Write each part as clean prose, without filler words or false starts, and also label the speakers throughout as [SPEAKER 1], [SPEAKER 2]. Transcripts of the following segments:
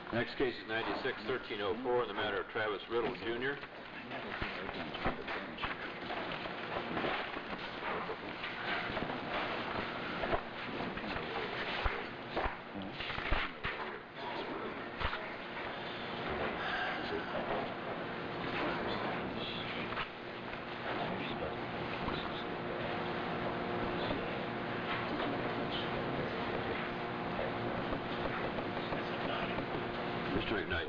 [SPEAKER 1] Next case is 96-1304 in the matter of Travis Riddle, Jr. Mr. McKnight.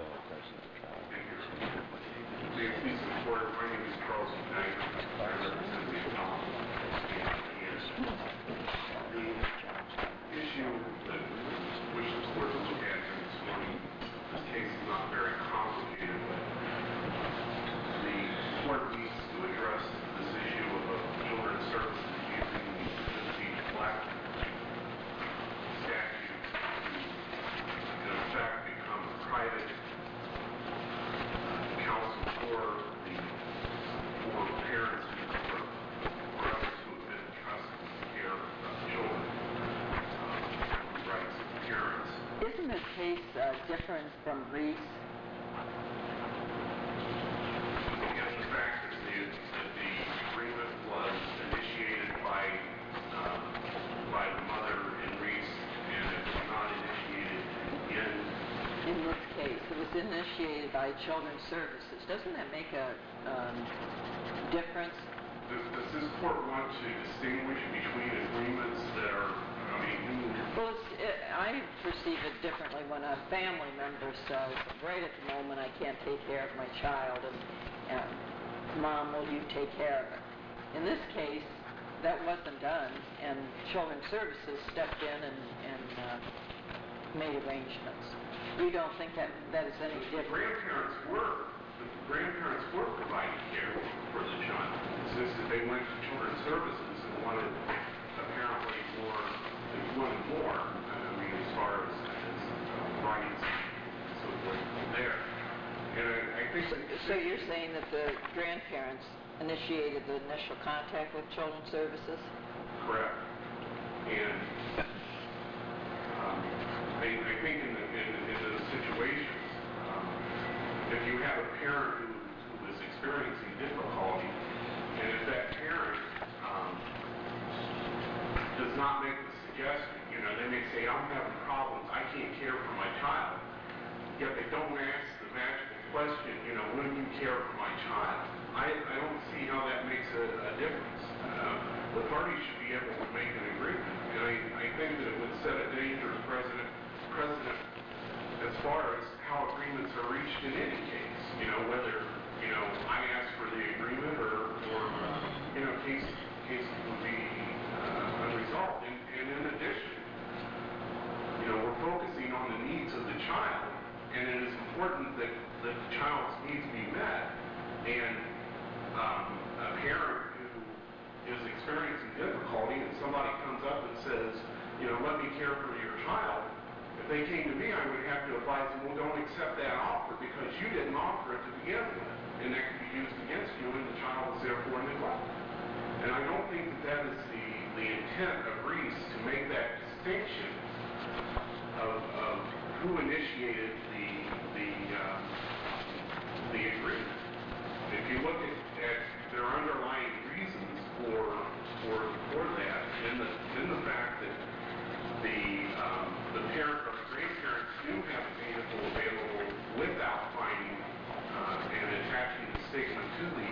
[SPEAKER 2] May it please the Court, my name is Charles McKnight. I represent the appellant. The issue that which the Court will look at here this morning, this case is not very complicated, but the Court needs to address this issue of children's services using the Tennessee Black statute to, in effect, become a private counsel for parents or others who have been entrusted with the care of children, the rights of parents.
[SPEAKER 3] Isn't this case different from Reese?
[SPEAKER 2] Yes, the fact that the agreement was initiated by the mother in Reese, and it was not initiated
[SPEAKER 3] in this case. It was initiated by Children's Services. Doesn't that make a difference?
[SPEAKER 2] Does this Court want to distinguish between agreements that are,
[SPEAKER 3] Well, I perceive it differently when a family member says, right at the moment I can't take care of my child, and Mom, will you take care of it? In this case, that wasn't done, and Children's Services stepped in and made arrangements. We don't think that is any different.
[SPEAKER 2] The grandparents were providing care for the child. It's just that they went to Children's Services and wanted apparently more, as far as rights and so forth there. And I think
[SPEAKER 3] so you're saying that the grandparents initiated the initial contact with Children's Services?
[SPEAKER 2] Correct. And I think in those situations, if you have a parent who is experiencing difficulty, and if that parent does not make the suggestion, they may say, I'm having problems, I can't care for my child, yet they don't ask the magical question, will you care for my child? I don't see how that makes a difference. The parties should be able to make an agreement, and I think that it would set a dangerous precedent as far as how agreements are reached in any case. Whether I ask for the agreement or cases will be unresolved. And in addition, we're focusing on the needs of the child, and it is important that the child's needs be met. And a parent who is experiencing difficulty and somebody comes up and says, let me care for your child, if they came to me, I would have to advise them, well, don't accept that offer because you didn't offer it to begin with, and that could be used against you, and the child is therefore neglected. And I don't think that is the intent of Reese, to make that distinction of who initiated the agreement. If you look at their underlying reasons for that, in the fact that the parent or the grandparents do have a vehicle available without finding and attaching the stigma to the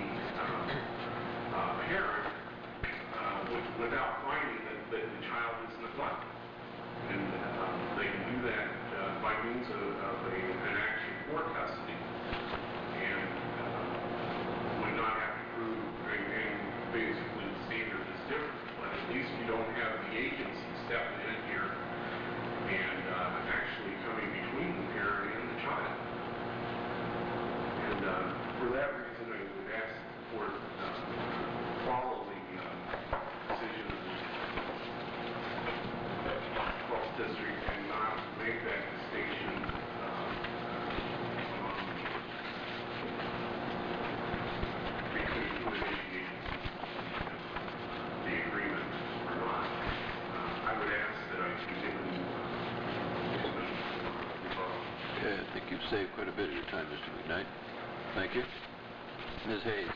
[SPEAKER 2] parent without finding that the child is neglected. And they can do that by means of an action for custody, and would not have to prove, and basically the standard is different, but at least you don't have the agency stepping in here and actually coming between the parent and the child. And for that reason, I would ask the Court follow the decision of the 12th District and not make that distinction among
[SPEAKER 1] Okay, I think you've saved quite a bit of your time, Mr. McKnight. Thank you. Ms. Hayes.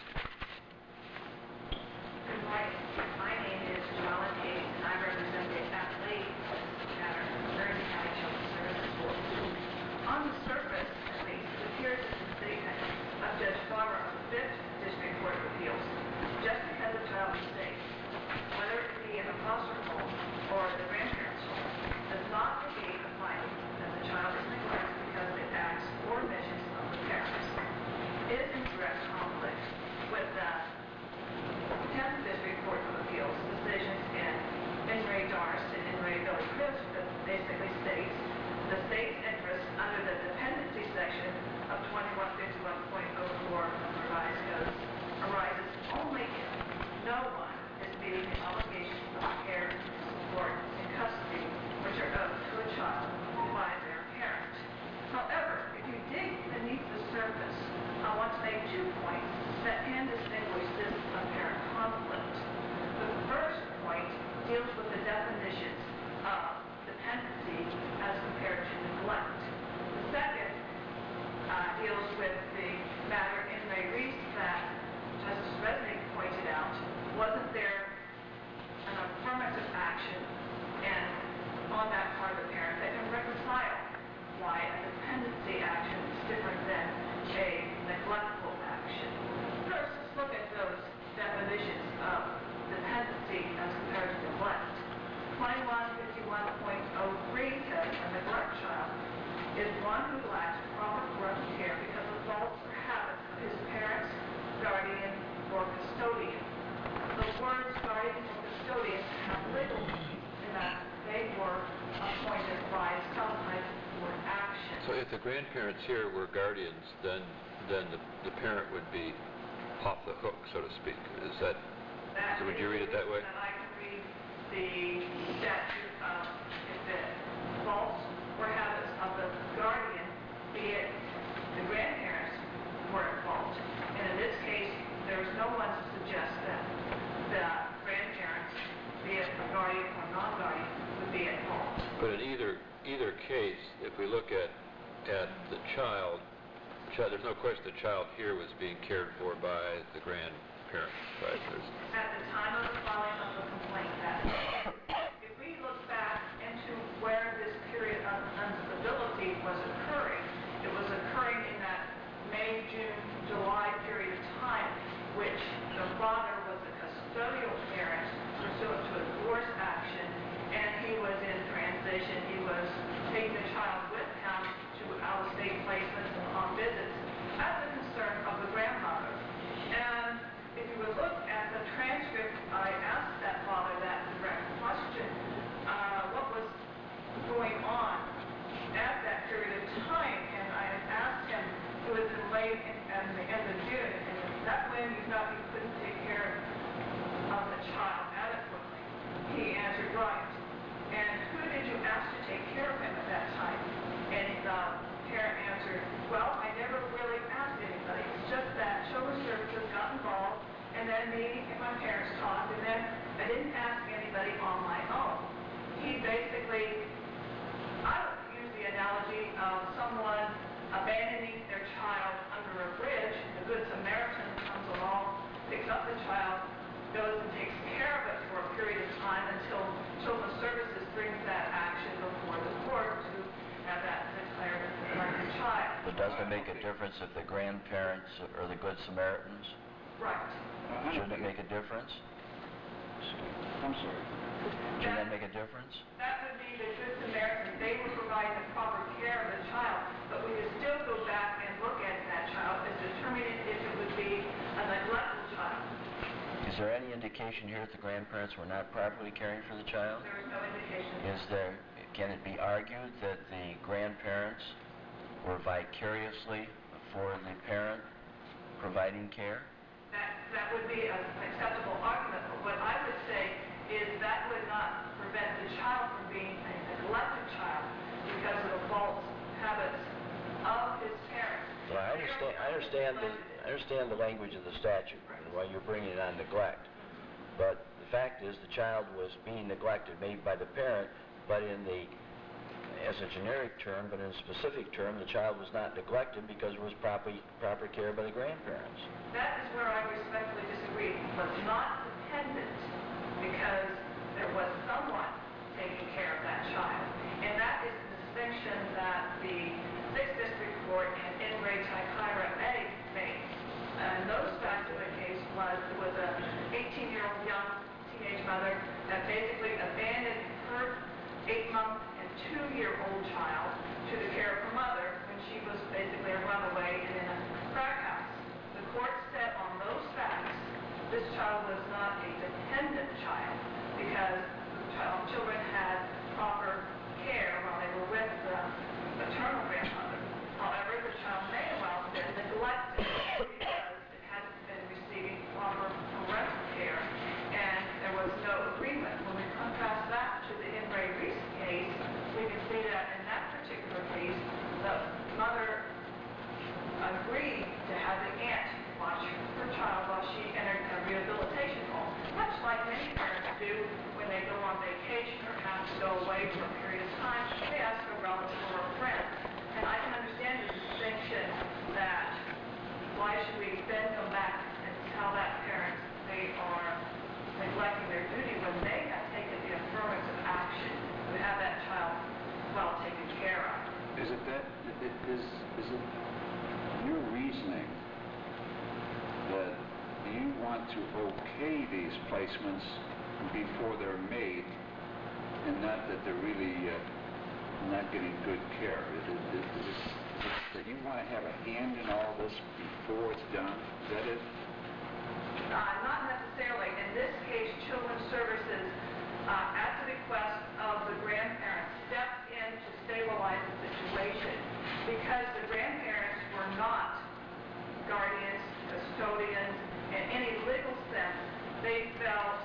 [SPEAKER 4] Good morning. My name is Joellen Hayes, and I represent the athletes that are Bergen County Children's Services Board. On the surface, at least, it appears as a statement of Judge Farmer of the 5th District Court of Appeals. Just because a child is safe, whether it be in a foster home or the grandparents' home, does not negate the finding that the child is neglected because of the acts or omissions of the parents. It is in direct conflict with the 10th District Court of Appeals decisions in Ray Darst and in Ray Billy Cripps that basically states the state's interest under the dependency section of 2151.04 of the revised code arises only if no one is meeting the obligations of care, support, and custody which are owed to a child by their parent. However, if you dig beneath the surface, I want to make 2 points that can distinguish this apparent conflict. The first point deals with the definitions of dependency as compared to neglect. The second deals with the matter in Ray Reese that Justice Resnick pointed out. Wasn't there an affirmative action and on that part of the parent that can reconcile why a dependency action is different than a neglectful action? First, let's look at those definitions of dependency as compared to neglect. 2151.03 says a neglect child is one who lacks proper parental care because of faults or habits of his parents, guardian, or custodian. The words guardian or custodian have legal meaning in that they were appointed by some type of court action.
[SPEAKER 1] So if the grandparents here were guardians, then the parent would be off the hook, so to speak. Is that, so would you read it that way?
[SPEAKER 4] And I can read the statute of if the faults or habits of the guardian, be it the grandparents, were at fault. And in this case, there is no one to suggest that the grandparents, be it a guardian or non-guardian, would be at fault.
[SPEAKER 1] But in either case, if we look at the child, there's no question the child here was being cared for by the grandparents, right?
[SPEAKER 4] At the time of the filing of the complaint, that if we look back into where this period of instability was occurring, it was occurring in that May, June, July period of time, which the father was a custodial parent pursuant to a divorce action, and he was in transition. He was taking the child with him to out-of-state placements and on visits at the concern of the grandmother. And if you would look at the transcript, I asked that father that direct question, what was going on at that period of time, and I had asked him, it was in late at the end of June, and is that when you thought you couldn't take care of the child adequately? He answered, right. And who did you ask to take care of him at that time? And the parent answered, well, I never really asked anybody. It's just that Children's Services got involved, and then me and my parents talked, and then I didn't ask anybody on my own. He basically, I would use the analogy of someone abandoning their child under a bridge. The Good Samaritan comes along, picks up the child, goes and takes care of it for a period of time until Children's Services brings that action before the court to have that declared as a neglected child.
[SPEAKER 5] But doesn't it make a difference if the grandparents are the Good Samaritans?
[SPEAKER 4] Right.
[SPEAKER 5] Shouldn't it make a difference?
[SPEAKER 6] I'm sorry.
[SPEAKER 5] Shouldn't that make a difference?
[SPEAKER 4] That would be the Good Samaritan. They were providing the proper care of the child, but we would still go back and look at that child as determining if it would be a neglected child.
[SPEAKER 5] Is there any indication here that the grandparents were not properly caring for the child?
[SPEAKER 4] There is no indication.
[SPEAKER 5] Can it be argued that the grandparents were vicariously for the parent providing care?
[SPEAKER 4] That would be an acceptable argument, but what I would say is that would not prevent the child from being a neglected child because of the false habits of his parents.
[SPEAKER 5] Well, I understand the language of the statute and why you're bringing it on neglect. But the fact is the child was being neglected, maybe by the parent, but in the as a generic term, but in a specific term, the child was not neglected because it was proper care by the grandparents.
[SPEAKER 4] That is where I respectfully disagree. It was not dependent because there was someone taking care of that child. And that is the distinction that the 6th District Court in Ray Taikira made. And those facts of the case was a 18-year-old young teenage mother that basically abandoned her 8-month and 2-year-old child to the care of her mother when she was basically a runaway and in a crack house. The court said on those facts, this child was not a dependent child because children had proper care while they were with the maternal grandmother. However, the child may well have been neglected because it hadn't been receiving proper parental care, and there was no agreement. When we contrast that to the Ray Reese case, we can see that in that particular case, the mother agreed to have the aunt watch her child while she entered a rehabilitation home, much like many parents do when they go on vacation or have to go away for a period of time. They ask a relative or a friend. And I can understand the distinction that why should we then come back and tell that parent they are neglecting their duty when they have taken the affirmative action to have that child well taken care of.
[SPEAKER 6] Is it your reasoning that you want to okay these placements before they're made and not that they're really not getting good care? Is it that you want to have a hand in all this before it's done? Is that it?
[SPEAKER 4] Not necessarily. In this case, Children's Services, at the request of the grandparents, stepped in to stabilize the situation because the grandparents were not guardians, custodians, in any legal sense. They felt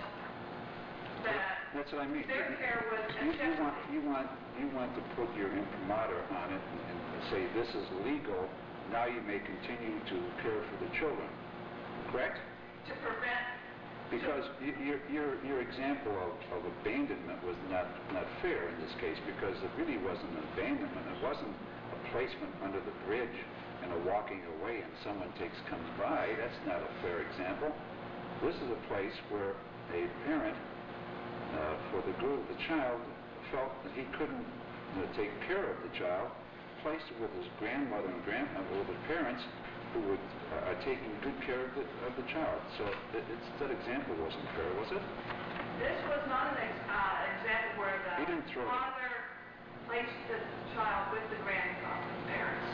[SPEAKER 4] that
[SPEAKER 6] That's what I mean.
[SPEAKER 4] their care was
[SPEAKER 6] You want to put your imprimatur on it and say this is legal. Now you may continue to care for the children. Correct?
[SPEAKER 4] to prevent.
[SPEAKER 6] Because your example of abandonment was not fair in this case because it really wasn't an abandonment. It wasn't a placement under the bridge and a walking away and someone comes by. That's not a fair example. This is a place where a parent, for the good of the child, felt that he couldn't take care of the child, placed it with his grandmother and grandmother, with the parents who are taking good care of the child. So that example wasn't fair, was it?
[SPEAKER 4] This was not an example where the father placed the child with the grandparents.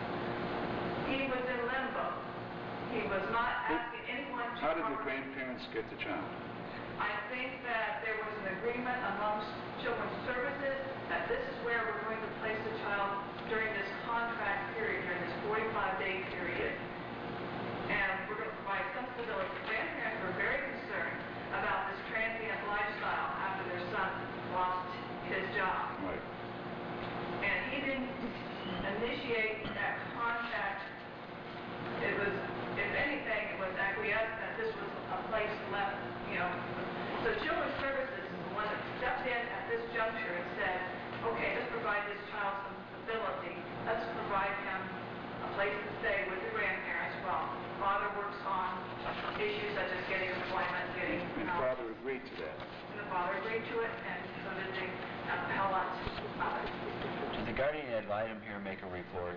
[SPEAKER 4] He was in limbo. He was not asking anyone to...
[SPEAKER 6] How did the grandparents get the child?
[SPEAKER 4] I think that there was an agreement amongst Children's Services that this is where we're going to place the child during this contract period, during this 45-day period. And we're going to provide some stability. The grandparents were very concerned about this transient lifestyle after their son lost his job.
[SPEAKER 6] Right.
[SPEAKER 4] And he didn't initiate that contact. It was, if anything, it was acquiesced that this was a place left, So Children's Services is the one that stepped in at this juncture and said, okay, let's provide this child some stability. Let's provide him a place to stay with the grandparents while father works on issues such as getting employment, getting...
[SPEAKER 6] And father agreed to that.
[SPEAKER 4] And the father agreed to it, and so did the appellant.
[SPEAKER 5] Did the guardian ad litem here make a report?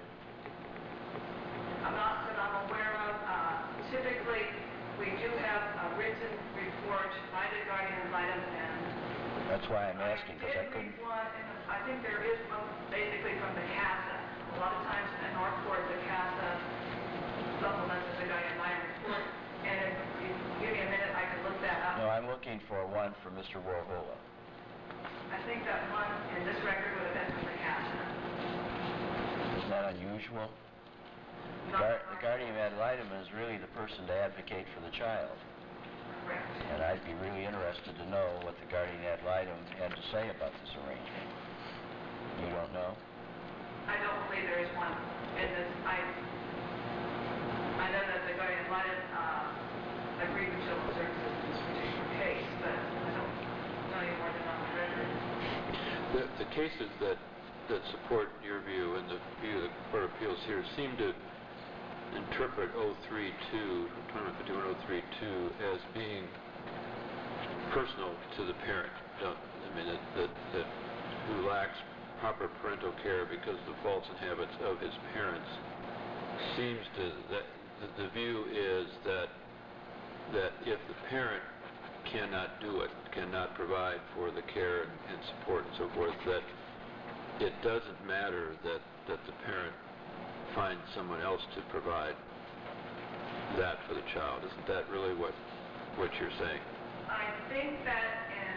[SPEAKER 4] Not that I'm aware of. Typically, we do have a written report by the guardian ad litem, and
[SPEAKER 5] That's why I'm asking, because I couldn't...
[SPEAKER 4] I think there is one basically from the CASA. A lot of times in our court, the CASA supplements the guardian ad litem report, and if you give me a minute, I can look that up.
[SPEAKER 5] No, I'm looking for one from Mr. Warhola.
[SPEAKER 4] I think that one in this record would have been from the CASA.
[SPEAKER 5] Isn't that unusual? The guardian ad litem is really the person to advocate for the child.
[SPEAKER 4] Correct.
[SPEAKER 5] And I'd be really interested to know what the guardian ad litem had to say about this arrangement. You don't know?
[SPEAKER 4] I don't believe there is one in this. I know that the guardian ad litem agreed with Children's Services in this particular case, but I don't know any more than on the record.
[SPEAKER 1] The cases that that support your view and the view of the Court of Appeals here seem to interpret 032, 2151-032, as being personal to the parent. I mean, that who lacks proper parental care because of the faults and habits of his parents seems to, that the view is that if the parent cannot do it, cannot provide for the care and support and so forth, that it doesn't matter that the parent finds someone else to provide that for the child. Isn't that really what you're saying?
[SPEAKER 4] I think that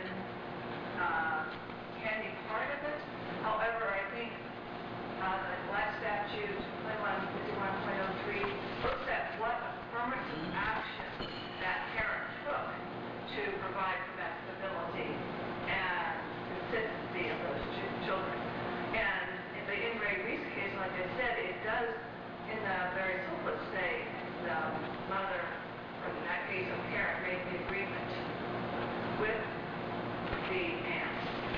[SPEAKER 4] can be part of it. However, I think the last statute, 2151.03, looks at what affirmative action that parent took to provide for that stability and consistency of those children. And in the In re Reese case, like I said, it does, in the very simplest say, the mother, or in that case, a parent, made the agreement with the aunt.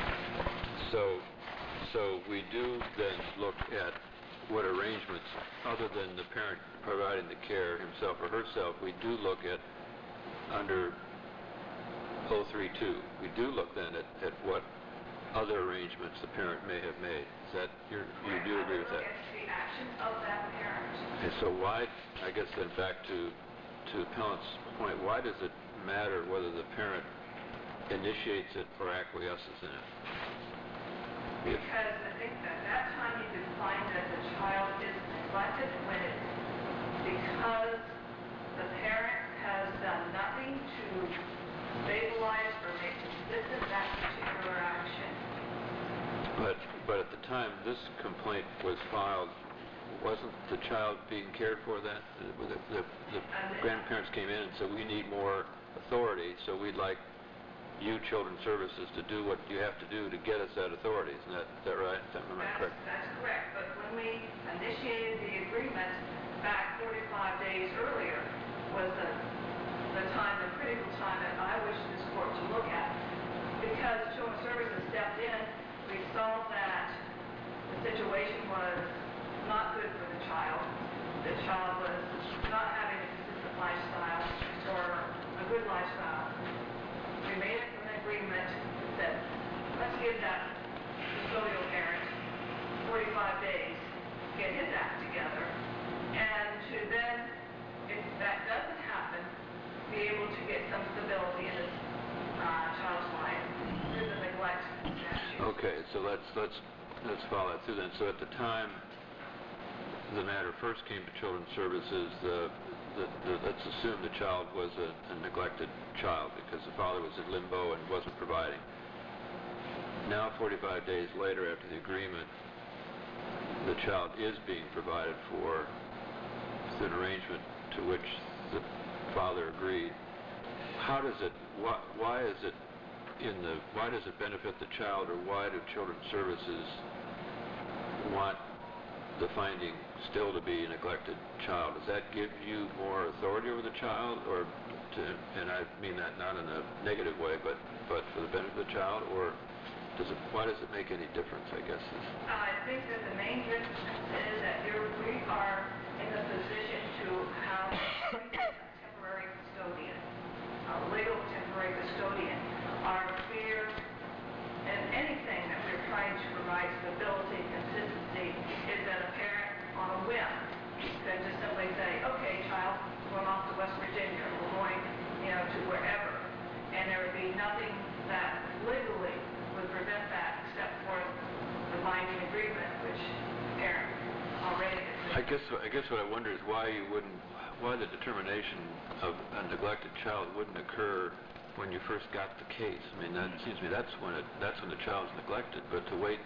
[SPEAKER 1] So we do then look at what arrangements, other than the parent providing the care himself or herself, we do look at under 032. We do look then at what other arrangements the parent may have made. Is that you do agree with that?
[SPEAKER 4] Look at the actions of that parent.
[SPEAKER 1] Okay, so why, I guess then back to Appellant's point, why does it matter whether the parent initiates it or acquiesces in it?
[SPEAKER 4] Because I think at that time you could find that the child is neglected when it's because the parent has done nothing to stabilize or make consistent that particular action.
[SPEAKER 1] But at the time this complaint was filed, wasn't the child being cared for then? The grandparents came in and said, we need more authority, so we'd like you, Children's Services, to do what you have to do to get us that authority. Isn't that right? Am I correct?
[SPEAKER 4] That's correct. But when we initiated the agreement back 45 days earlier was the time, the critical time that I wish this court to look at. Because Children's Services stepped in, we saw that the situation was not good for the child. The child was not having a consistent lifestyle or a good lifestyle. We made an agreement that let's give that custodial parent 45 days to get his act together, and to then, if that doesn't happen, be able to get some stability in his child's life through the neglect statute.
[SPEAKER 1] Okay, so let's follow that through then. So at the time the matter first came to Children's Services, let's assume the child was a neglected child because the father was in limbo and wasn't providing. Now, 45 days later after the agreement, the child is being provided for through an arrangement to which the father agreed. How does it, why is it why does it benefit the child, or why do Children's Services want the finding still to be a neglected child? Does that give you more authority over the child, or and I mean that not in a negative way, but for the benefit of the child, or why does it make any difference, I guess?
[SPEAKER 4] I think that the main difference is that we are in the position to have a temporary custodian, a legal temporary custodian. Our fear and anything that we're trying to provide stability and consistency is that a parent on a whim can just simply say, okay, child, we're going off to West Virginia, we're going, to wherever. And there would be nothing that legally would prevent that except for the binding agreement, which the parent already has.
[SPEAKER 1] I guess what I wonder is why the determination of a neglected child wouldn't occur when you first got the case. I mean, that seems to me that's when the child's neglected. But to wait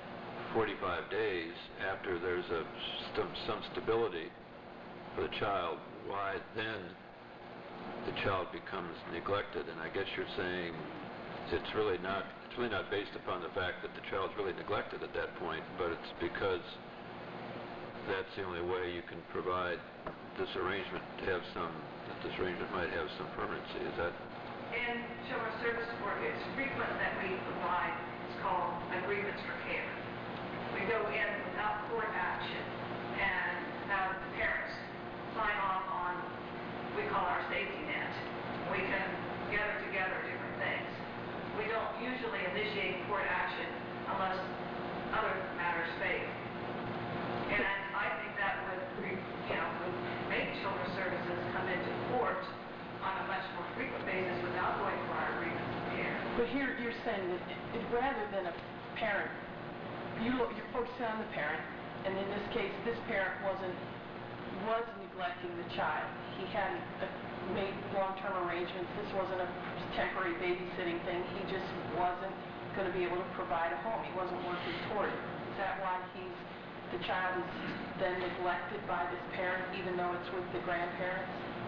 [SPEAKER 1] 45 days after there's some stability for the child, why then the child becomes neglected? And I guess you're saying it's really not based upon the fact that the child's really neglected at that point, but it's because that's the only way you can provide this arrangement that this arrangement might have some permanency. Is that?
[SPEAKER 4] In Children's Services work, it's frequent that we provide, it's called agreements for care. We to go in without court action and have the parents sign off on, we call our safety net. We can gather together different things. We don't usually initiate court action unless other matters fail. And I think that would, would make Children's Services come into court on a much more frequent basis without going for our agreements of care.
[SPEAKER 7] But here you're saying that rather than a parent, you're focusing on the parent, and in this case, this parent was neglecting the child. He hadn't made long-term arrangements. This wasn't a temporary babysitting thing. He just wasn't going to be able to provide a home. He wasn't working toward it. Is that why the child is then neglected by this parent, even though it's with the grandparents?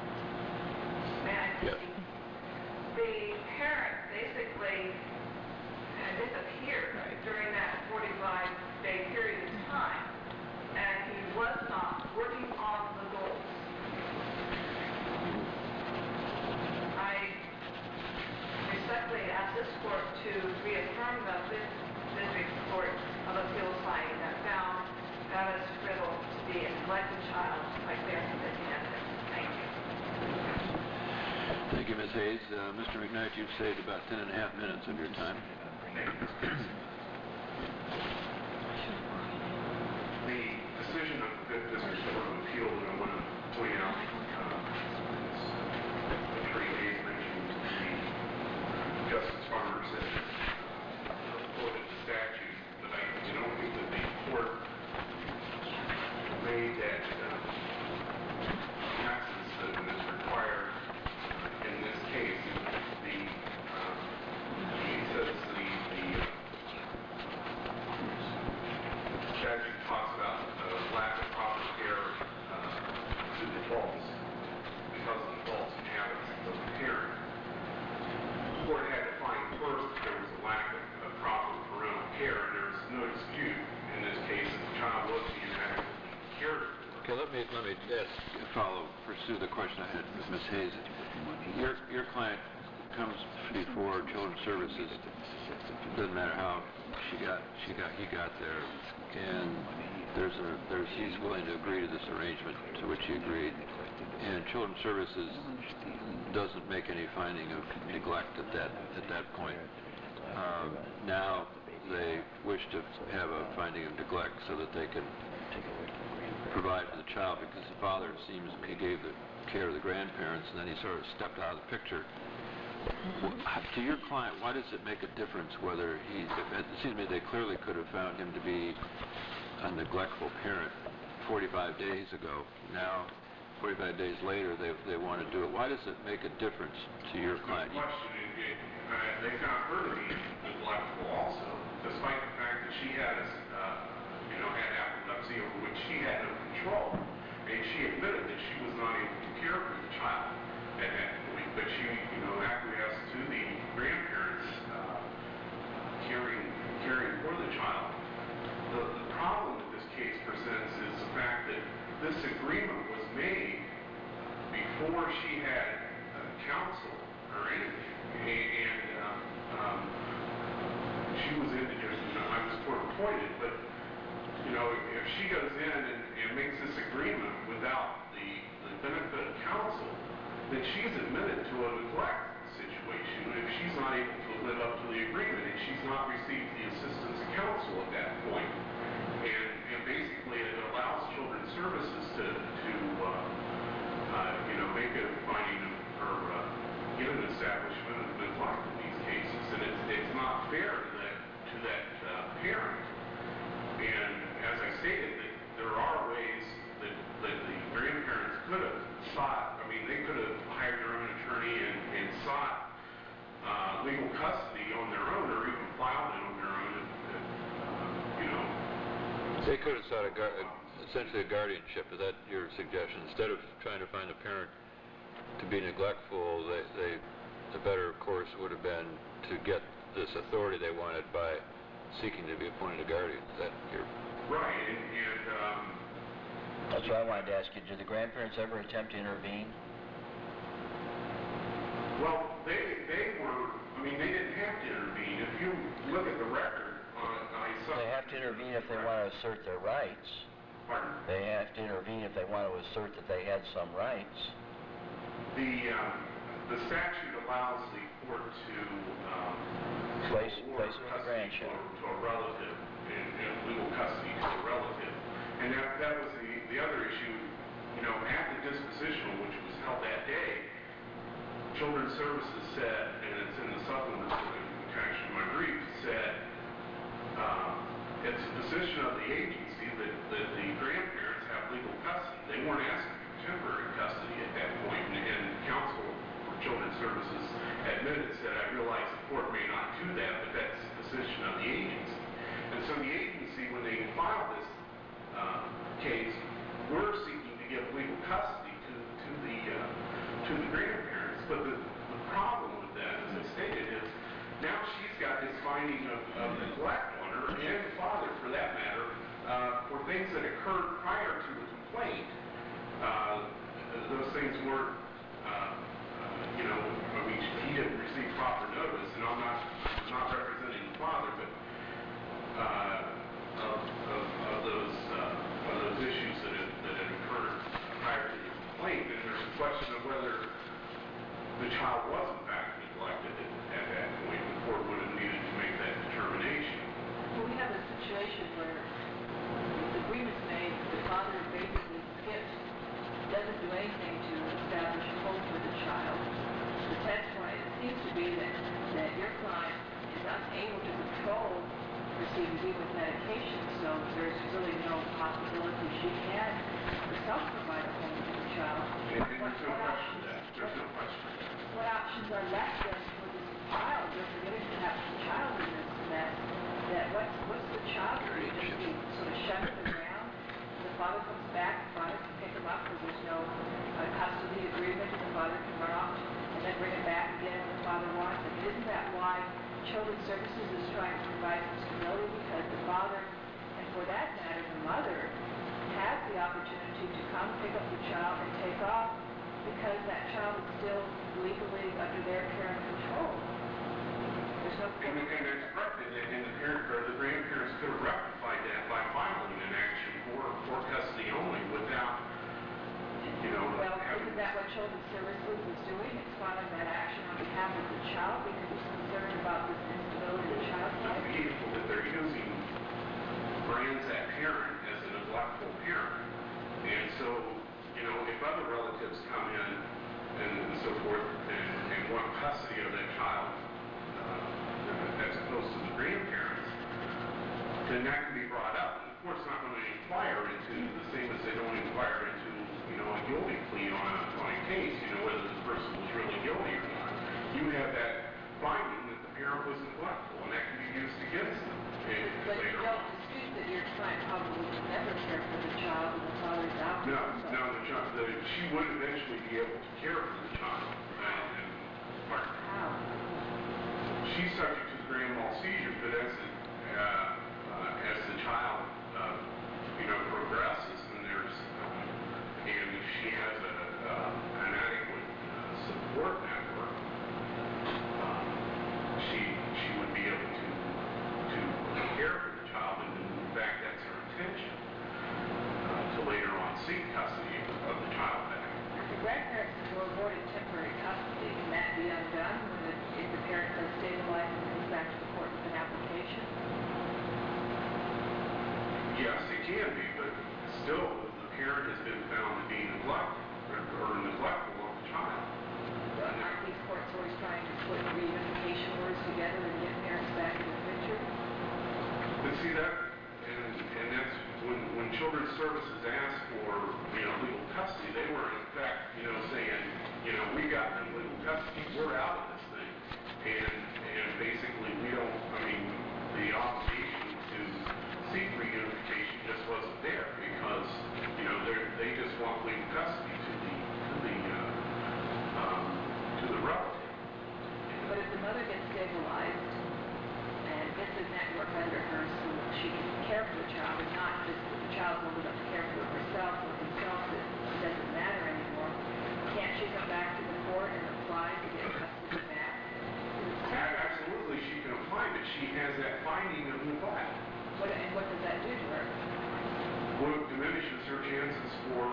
[SPEAKER 1] Yes.
[SPEAKER 4] The parent basically disappeared during that 45-day period of time, and he was not working on the goals. I respectfully ask this court to reaffirm the Fifth District Court of Appeals finding that found Travis Riddle to be a neglected child by clear and convincing evidence. Thank you.
[SPEAKER 1] Thank you, Ms. Hayes. Mr. McKnight, you've saved about 10 and a half minutes of your time.
[SPEAKER 2] The decision of the Fifth District Court of Appeal that I want to point out is Attorney Hayes mentioned the Justice Farmer said quoted the statute, but I don't think that the court made that absence that is required in this case. The statute talks about lack of proper care to the faults because of the faults and habits of the parent. The court had to find first that there was a lack of proper parental care, and there's no dispute in this case that the child was being adequately cared for.
[SPEAKER 1] Okay, let me pursue the question I had with Ms. Hayes. Your client comes before Children's Services. Doesn't matter how he got there, and he's willing to agree to this arrangement to which he agreed, and Children's Services doesn't make any finding of neglect at that point. Now they wish to have a finding of neglect so that they can provide for the child, because the father seems he gave the care to the grandparents and then he sort of stepped out of the picture. To your client, why does it make a difference whether it seems to me they clearly could have found him to be a neglectful parent 45 days ago. Now, 45 days later, they want to do it. Why does it make a difference to your client?
[SPEAKER 2] The question is, they found her to be neglectful also, despite the fact that she had epilepsy over which she had no control. And she admitted that she was not able to care for the child at that point, but she, acquiesced to the grandparents caring for the child. The problem that this case presents is the fact that this agreement was made before she had counsel or anything, and she was indigent. I was court appointed, but if she goes in and makes this agreement without the benefit of counsel, then she's admitted to a neglect situation if she's not able to live up to the agreement and she's not received the assistance of counsel at that point. And basically it allows Children's Services to make a finding or get an establishment of neglect in these cases, and it's not fair to that parent. And as I stated, that there are ways that the grandparents could have sought. I mean, they could have hired their own attorney and sought legal custody on their own, or even filed it on their own.
[SPEAKER 1] They could have sought essentially a guardianship. Is that your suggestion? Instead of trying to find a parent to be neglectful, the better course would have been to get this authority they wanted by seeking to be appointed a guardian. Is that your...
[SPEAKER 2] Right, and
[SPEAKER 5] that's what I wanted to ask you. Did the grandparents ever attempt to intervene?
[SPEAKER 2] Well, they didn't have to intervene. If you look at the record, I
[SPEAKER 5] They have to intervene if they want to assert their rights.
[SPEAKER 2] Pardon?
[SPEAKER 5] They have to intervene if they want to assert that they had some rights.
[SPEAKER 2] The statute allows the court to
[SPEAKER 5] Place
[SPEAKER 2] award
[SPEAKER 5] it with the
[SPEAKER 2] custody
[SPEAKER 5] grandchild.
[SPEAKER 2] to a relative, and legal custody to a relative. And that was the other issue, at the dispositional, which was held that day. Children's Services said, and it's in the supplement to the attached to my brief, said it's a position of the agency that the grandparents have legal custody. They weren't asking for temporary custody at that point, and counsel for Children's Services said, I realize the court may not do that, but that's the position of the agency. And so the agency, when they filed this case, were seeking to give legal custody to the grandparents. But the problem with that, as I stated, is now she's got this finding of neglect on her, and the father, for that matter, for things that occurred prior to the complaint. Those things weren't, he didn't receive proper notice, and I'm not representing the father, but of those issues that had occurred prior to the complaint. And there's a question of whether the child was in fact neglected at that point. The court would have needed to make that determination.
[SPEAKER 7] Well, we have a situation where the agreement's made, the father basically skips, doesn't do anything to establish a home for the child. The testimony, it seems to be that your client is unable to control her CBD with medication, so there's really no possibility she can herself provide a home for the child.
[SPEAKER 2] And there's no question of that. There's no question of that.
[SPEAKER 7] What options are left then for this child? We're forgetting to have the child in this mess. What's the child doing? Just be sort of shoved in the ground? The father comes back, the father can pick him up because there's no custody agreement, and the father can run off and then bring him back again when the father wants it. Isn't that why Children's Services is trying to provide some stability? Because the father, and for that matter, the mother, has the opportunity to come pick up the child and take off because that child is still legally under their care and control. There's no...
[SPEAKER 2] And that's correct. And the grandparents could have rectified that by filing an action for custody only without,
[SPEAKER 7] Well,
[SPEAKER 2] having...
[SPEAKER 7] isn't that what Children's Services is doing? It's filing that action on behalf of the child because it's concerned about this instability of the child's life?
[SPEAKER 2] It's painful that they're using brands that parent as a neglectful parent. And so, if other relatives come in and so forth and want custody of that child as opposed to the grandparents, then that can be brought up. And the court's not going to inquire into the same as they don't inquire into, a guilty plea on a case, whether the person was really guilty or not. You have that finding that the parent was neglectful, and that can be used against them
[SPEAKER 7] But you
[SPEAKER 2] later
[SPEAKER 7] don't
[SPEAKER 2] on.
[SPEAKER 7] dispute that your client probably would never care for the child and the father's out.
[SPEAKER 2] No, she would eventually be able to care for the child.
[SPEAKER 7] How?
[SPEAKER 2] She's subject to the grand mal seizure, but as the child, progresses, and she has an adequate support network, she would be able to care for the child, and in fact, that's her intention, to later on seek custody of the child back.
[SPEAKER 7] If the grandparents were awarded temporary custody, can that be undone if the parent does stabilize and comes back to the court with an application?
[SPEAKER 2] Yes, it can be, but still, the parent has been found to be neglectful of the child.
[SPEAKER 7] Well, aren't these courts always trying to put reunification orders together and get parents back in the picture?
[SPEAKER 2] But see that, and that's when Children's Services asked for, legal custody, they were in fact, saying, we got them legal custody, we're out of this thing. And basically the obligation to seek reunification just wasn't there because, they just want legal custody to the relative.
[SPEAKER 7] But if the mother gets stabilized and gets a network under her so that she can care for the child and not just that the child's old enough to care for herself or himself, that it doesn't matter anymore, can't she come back to the court and apply to get custody back?
[SPEAKER 2] Absolutely, she can apply, but she has that finding of neglect.
[SPEAKER 7] What
[SPEAKER 4] And what does that do to her?
[SPEAKER 2] Well, it diminishes her chances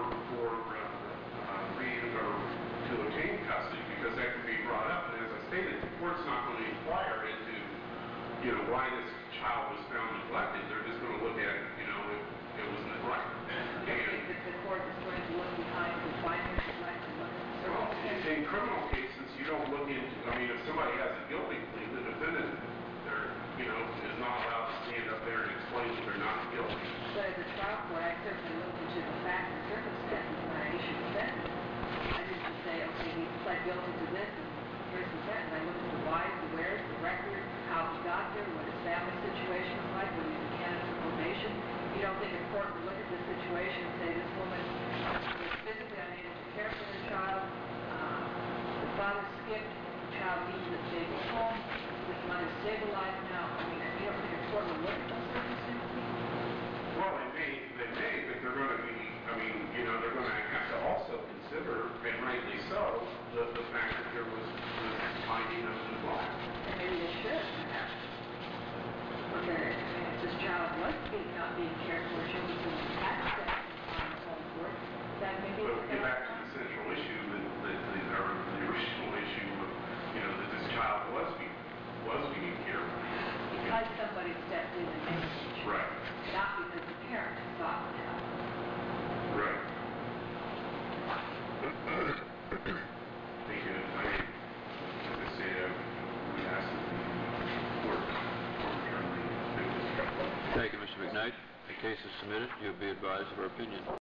[SPEAKER 2] to obtain custody, because that can be brought up, and as I stated, the court's not going to inquire into, why this child was found neglected. They're just going to look at, if it was neglect.
[SPEAKER 4] If the court is going to look behind and find her neglect and look at the
[SPEAKER 2] Well,
[SPEAKER 4] circumstances.
[SPEAKER 2] in criminal cases, you don't look into, if somebody has a guilty plea, the defendant, is not allowed to stand up there and explain that they're not guilty.
[SPEAKER 4] But as a trial court, I certainly looked into the facts and circumstances when I issued the sentence. I didn't just say, okay, he pled guilty to this, and here's the sentence. I looked at the whys, the wheres, the record, how he got there, what his family situation was like, whether he's a candidate for probation. You don't think a court would look at this situation and say, this woman was physically unable to care for her child, the father skipped, the child needs a stable home, this mother's stabilized now. I mean, you don't think a court would look at those circumstances?
[SPEAKER 2] Well, they may, but they're going to be, they're going to have to also consider, and rightly so, the fact that there was this finding of neglect.
[SPEAKER 4] And maybe they should, perhaps. Okay, if this child was not being cared for, should be had to step on his own court, that may be...
[SPEAKER 2] But we get back to the central issue, or the original issue of, that this child was being cared for.
[SPEAKER 4] Because somebody stepped in and made a change.
[SPEAKER 2] Right.
[SPEAKER 4] Not because the parent sought help.
[SPEAKER 2] Right. Thank you. As I say, we ask that the court return the...
[SPEAKER 1] Thank you, Mr. McKnight. The case is submitted. You'll be advised of our opinion.